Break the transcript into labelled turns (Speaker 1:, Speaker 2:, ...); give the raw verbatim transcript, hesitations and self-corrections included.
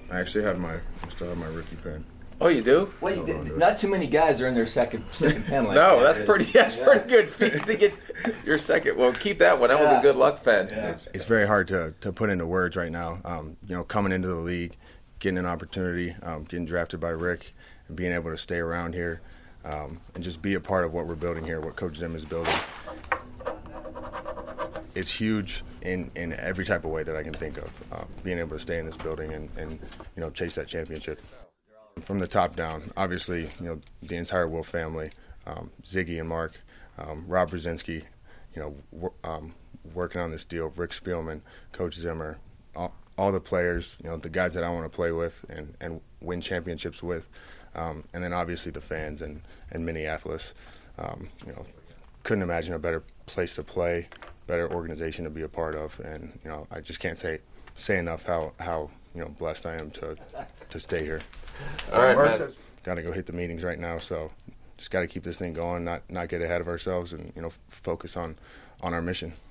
Speaker 1: I actually have my, I still have my rookie pen.
Speaker 2: Oh, you do?
Speaker 3: Well, you did, not too many guys are in their second second pen like
Speaker 2: no,
Speaker 3: that.
Speaker 2: that's pretty. That's yeah. pretty good feat to get your second. Well, keep that one. That yeah. was a good luck pen.
Speaker 1: Yeah. It's, it's very hard to to put into words right now. Um, you know, coming into the league, getting an opportunity, um, getting drafted by Rick, and being able to stay around here, um, and just be a part of what we're building here, what Coach Zim is building. It's huge in, in every type of way that I can think of. Uh, being able to stay in this building and, and you know chase that championship. From the top down, obviously, you know, the entire Wolf family, um, Ziggy and Mark, um, Rob Brzezinski, you know, w- um, working on this deal, Rick Spielman, Coach Zimmer, all, all the players, you know, the guys that I want to play with and, and win championships with, um, and then obviously the fans and, and Minneapolis. Um, you know, couldn't imagine a better place to play, better organization to be a part of, and, you know, I just can't say say enough how, how you know, blessed I am to to stay here.
Speaker 2: All right, man.
Speaker 1: Got to go hit the meetings right now, so just got to keep this thing going, not not get ahead of ourselves, and you know, f- focus on on our mission.